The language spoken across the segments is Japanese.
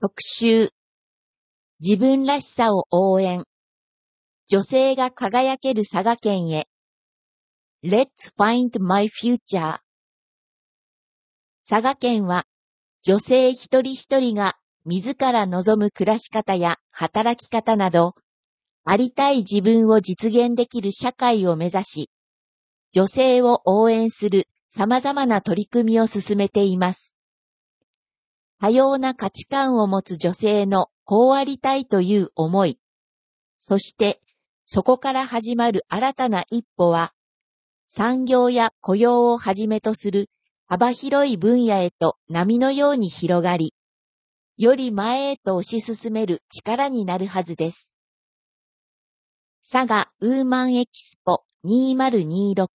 特集。自分らしさを応援。女性が輝ける佐賀県へ。Let's find my future。佐賀県は、女性一人一人が自ら望む暮らし方や働き方など、ありたい自分を実現できる社会を目指し、女性を応援する様々な取り組みを進めています。多様な価値観を持つ女性のこうありたいという思い、そしてそこから始まる新たな一歩は、産業や雇用をはじめとする幅広い分野へと波のように広がり、より前へと推し進める力になるはずです。佐賀ウーマンエキスポ2026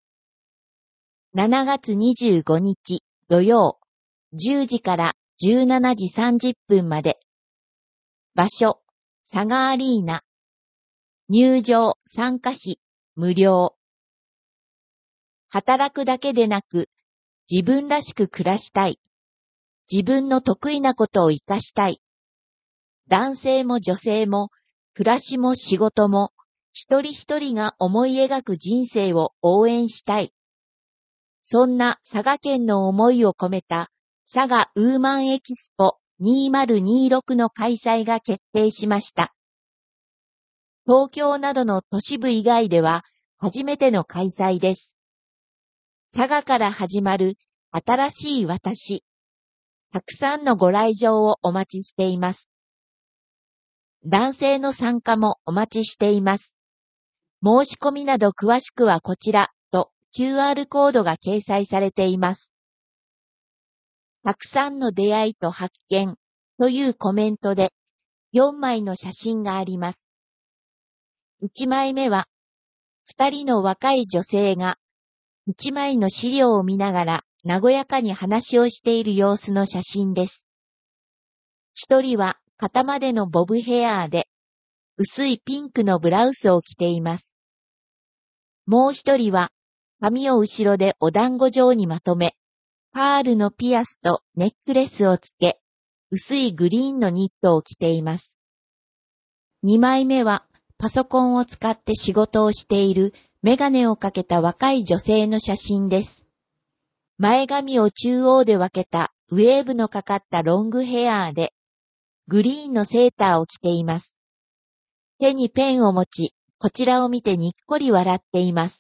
7月25日土曜10時から17時30分まで。場所、佐賀アリーナ。入場参加費無料。働くだけでなく、自分らしく暮らしたい。自分の得意なことを活かしたい。男性も女性も、暮らしも仕事も、一人一人が思い描く人生を応援したい。そんな佐賀県の思いを込めた佐賀ウーマンエキスポ2026の開催が決定しました。東京などの都市部以外では初めての開催です。佐賀から始まる新しい私。たくさんのご来場をお待ちしています。男性の参加もお待ちしています。申し込みなど詳しくはこちらと QR コードが掲載されています。たくさんの出会いと発見というコメントで4枚の写真があります。1枚目は2人の若い女性が1枚の資料を見ながら和やかに話をしている様子の写真です。1人は肩までのボブヘアで薄いピンクのブラウスを着ています。もう1人は髪を後ろでお団子状にまとめ、パールのピアスとネックレスをつけ、薄いグリーンのニットを着ています。2枚目はパソコンを使って仕事をしているメガネをかけた若い女性の写真です。前髪を中央で分けたウェーブのかかったロングヘアで、グリーンのセーターを着ています。手にペンを持ち、こちらを見てにっこり笑っています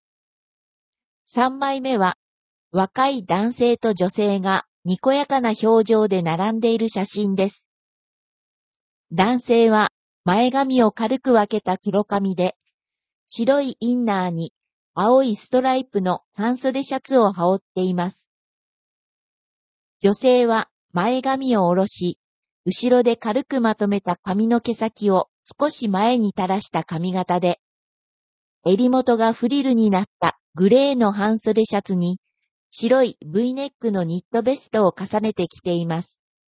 。3枚目は、若い男性と女性がにこやかな表情で並んでいる写真です。男性は前髪を軽く分けた黒髪で、白いインナーに青いストライプの半袖シャツを羽織っています。女性は前髪を下ろし、後ろで軽くまとめた髪の毛先を少し前に垂らした髪型で、襟元がフリルになったグレーの半袖シャツに、白い V ネックのニットベストを重ねて着ています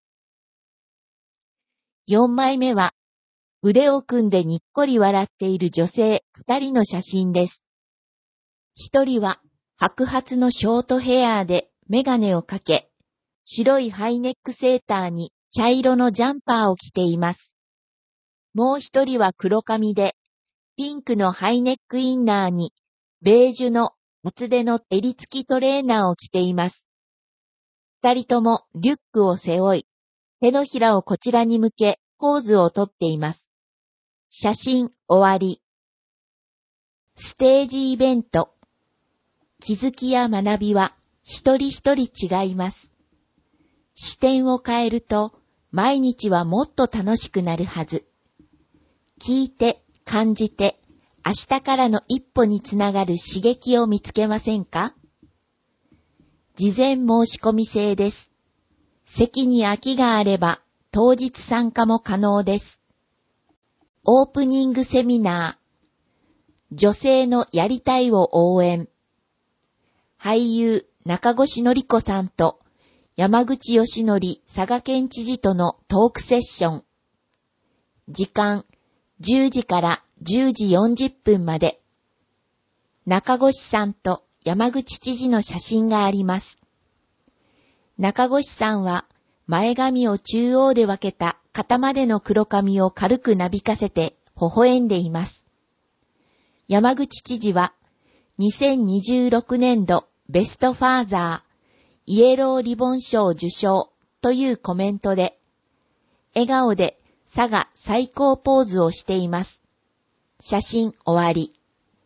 。4枚目は、腕を組んでにっこり笑っている女性2人の写真です。1人は白髪のショートヘアでメガネをかけ、白いハイネックセーターに茶色のジャンパーを着ています。もう1人は黒髪で、ピンクのハイネックインナーに、ベージュの厚手の襟付きトレーナーを着ています。2人ともリュックを背負い、手のひらをこちらに向けポーズをとっています。写真終わり。ステージイベント。気づきや学びは一人一人違います。視点を変えると毎日はもっと楽しくなるはず。聞いて、感じて、明日からの一歩につながる刺激を見つけませんか？事前申し込み制です。席に空きがあれば当日参加も可能です。オープニングセミナー。女性のやりたいを応援。俳優中越典子さんと山口義則佐賀県知事とのトークセッション。時間10時から10時40分まで。中越さんと山口知事の写真があります。中越さんは前髪を中央で分けた肩までの黒髪を軽くなびかせて微笑んでいます。山口知事は2026年度ベストファーザーイエローリボン賞受賞というコメントで、笑顔で佐賀最高ポーズをしています。写真終わり。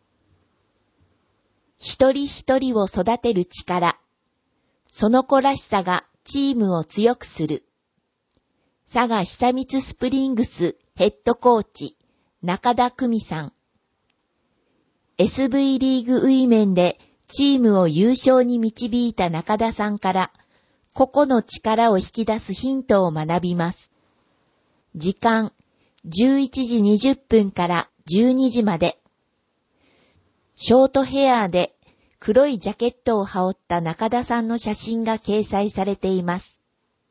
一人一人を育てる力。その子らしさがチームを強くする。佐賀久光スプリングスヘッドコーチ、中田久美さん。SV リーグウィメンでチームを優勝に導いた中田さんから、個々の力を引き出すヒントを学びます。時間、11時20分から12時まで。ショートヘアで黒いジャケットを羽織った中田さんの写真が掲載されています。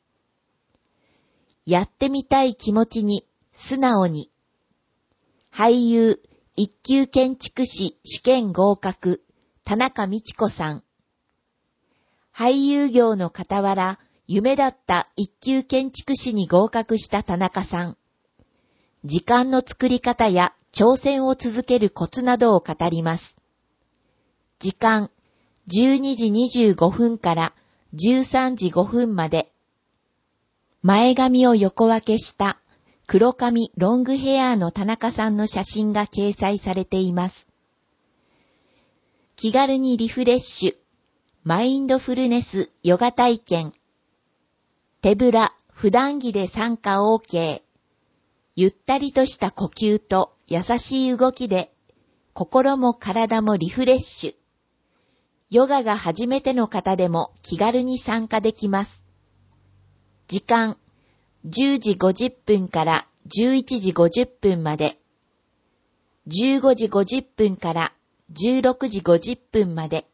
やってみたい気持ちに素直に。俳優、一級建築士試験合格、田中道子さん。俳優業の傍ら、夢だった一級建築士に合格した田中さん。時間の作り方や挑戦を続けるコツなどを語ります。時間、12時25分から13時5分まで。前髪を横分けした黒髪ロングヘアの田中さんの写真が掲載されています。気軽にリフレッシュ、マインドフルネスヨガ体験。手ぶら、普段着で参加 OK。ゆったりとした呼吸と優しい動きで、心も体もリフレッシュ。ヨガが初めての方でも気軽に参加できます。時間、10時50分から11時50分まで。15時50分から16時50分まで。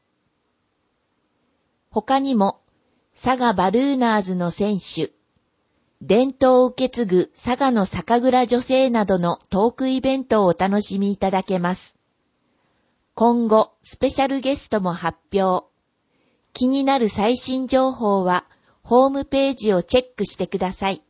他にも、佐賀バルーナーズの選手、伝統を受け継ぐ佐賀の酒蔵女性などのトークイベントをお楽しみいただけます。今後、スペシャルゲストも発表。気になる最新情報は、ホームページをチェックしてください。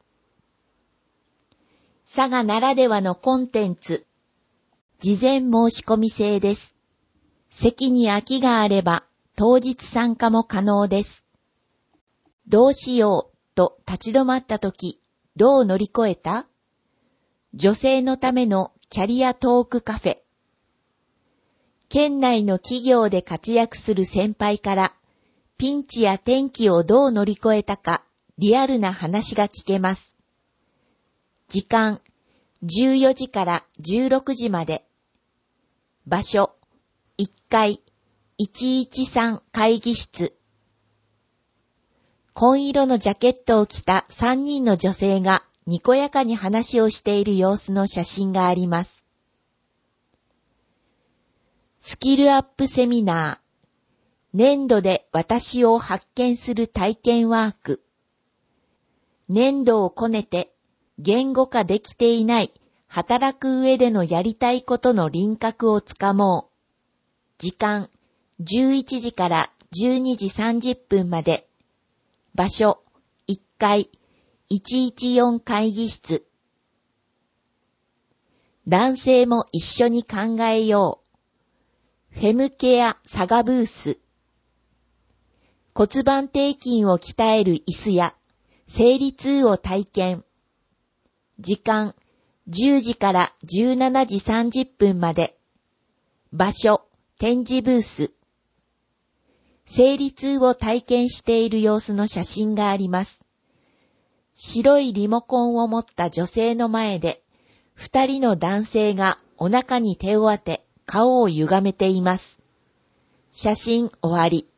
佐賀ならではのコンテンツ。事前申し込み制です。席に空きがあれば、当日参加も可能です。どうしようと立ち止まったとき、どう乗り越えた？女性のためのキャリアトークカフェ。県内の企業で活躍する先輩から、ピンチや転機をどう乗り越えたか、リアルな話が聞けます。時間、14時から16時まで。場所、1階、113会議室。紺色のジャケットを着た3人の女性がにこやかに話をしている様子の写真があります。スキルアップセミナー。粘土で私を発見する体験ワーク。粘土をこねて言語化できていない働く上でのやりたいことの輪郭をつかもう。時間、11時から12時30分まで。場所、1階、114会議室。男性も一緒に考えよう。フェムケア佐賀ブース。骨盤底筋を鍛える椅子や生理痛を体験。時間、10時から17時30分まで。場所、展示ブース。生理痛を体験している様子の写真があります。白いリモコンを持った女性の前で、2人の男性がお腹に手を当て、顔を歪めています。写真終わり。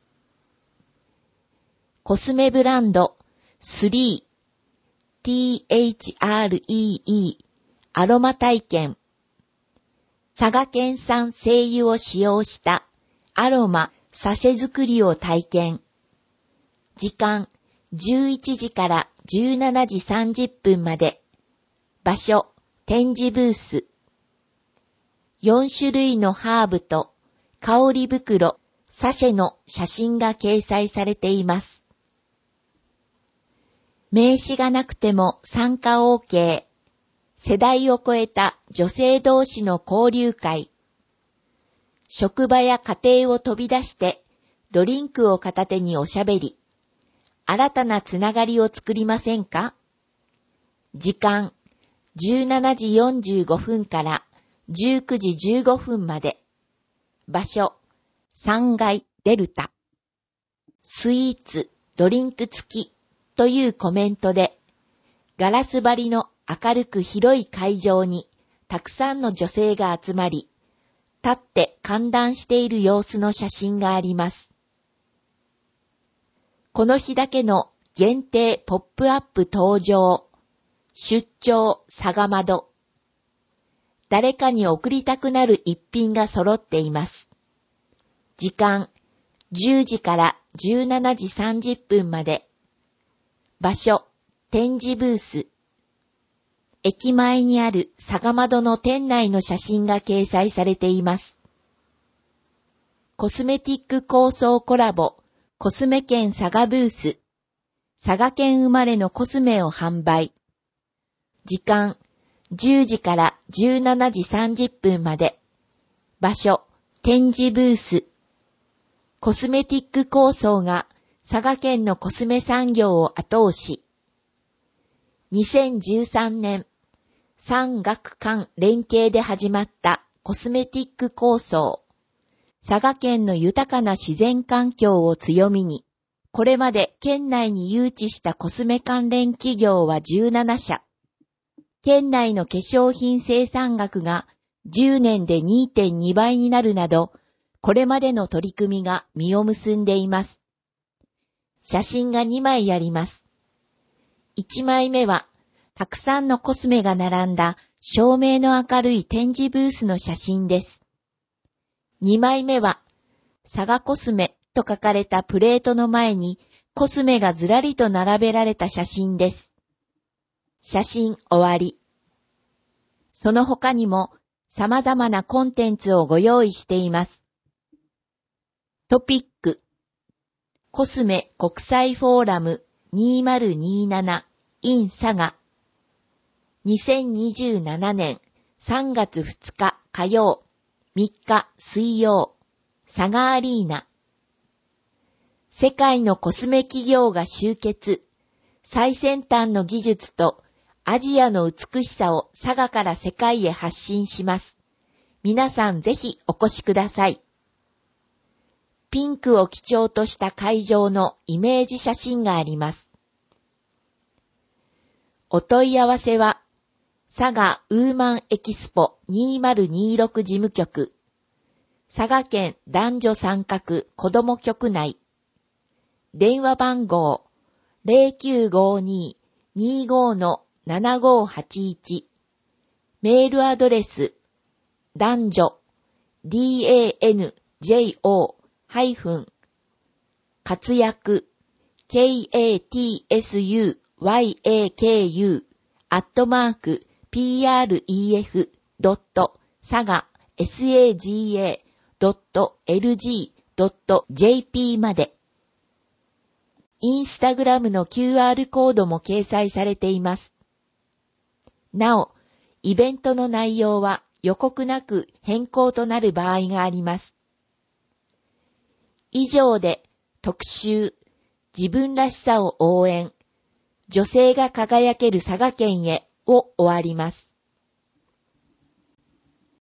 コスメブランド、3、THREE、アロマ体験。佐賀県産精油を使用したアロマ、サシェ作りを体験。時間、11時から17時30分まで。場所、展示ブース。4種類のハーブと香り袋、サシェの写真が掲載されています。 名刺がなくても参加 OK。世代を超えた女性同士の交流会。職場や家庭を飛び出してドリンクを片手におしゃべり。新たなつながりを作りませんか？時間17時45分から19時15分まで。場所3階デルタ。スイーツ、ドリンク付きというコメントで、ガラス張りの明るく広い会場にたくさんの女性が集まり、立って歓談している様子の写真があります。この日だけの限定ポップアップ登場。出張さがまど。誰かに送りたくなる一品が揃っています。時間10時から17時30分まで。場所展示ブース。駅前にあるさがまどの店内の写真が掲載されています。コスメティック構想コラボ、コスメ券佐賀ブース。佐賀県生まれのコスメを販売。時間10時から17時30分まで。場所展示ブース。コスメティック構想が佐賀県のコスメ産業を後押し。2013年、産学官連携で始まったコスメティック構想。佐賀県の豊かな自然環境を強みに、これまで県内に誘致したコスメ関連企業は17社。県内の化粧品生産額が10年で 2.2 倍になるなど、これまでの取り組みが実を結んでいます。写真が2枚あります。1枚目は、たくさんのコスメが並んだ照明の明るい展示ブースの写真です。2枚目は、佐賀コスメと書かれたプレートの前にコスメがずらりと並べられた写真です。写真終わり。その他にも様々なコンテンツをご用意しています。トピック。コスメ国際フォーラム2027 in 佐賀。2027年3月2日火曜、3日水曜、佐賀アリーナ。世界のコスメ企業が集結。最先端の技術とアジアの美しさを佐賀から世界へ発信します。皆さんぜひお越しください。ピンクを基調とした会場のイメージ写真があります。お問い合わせは、佐賀ウーマンエキスポ2026事務局、佐賀県男女参画子ども局内、電話番号 0952-25-7581、メールアドレス、男女、danjo-活躍、katsuyaku、pref.saga.lg.jp まで。インスタグラムの QR コードも掲載されています。なお、イベントの内容は予告なく変更となる場合があります。以上で特集、自分らしさを応援、女性が輝ける佐賀県へを終わります。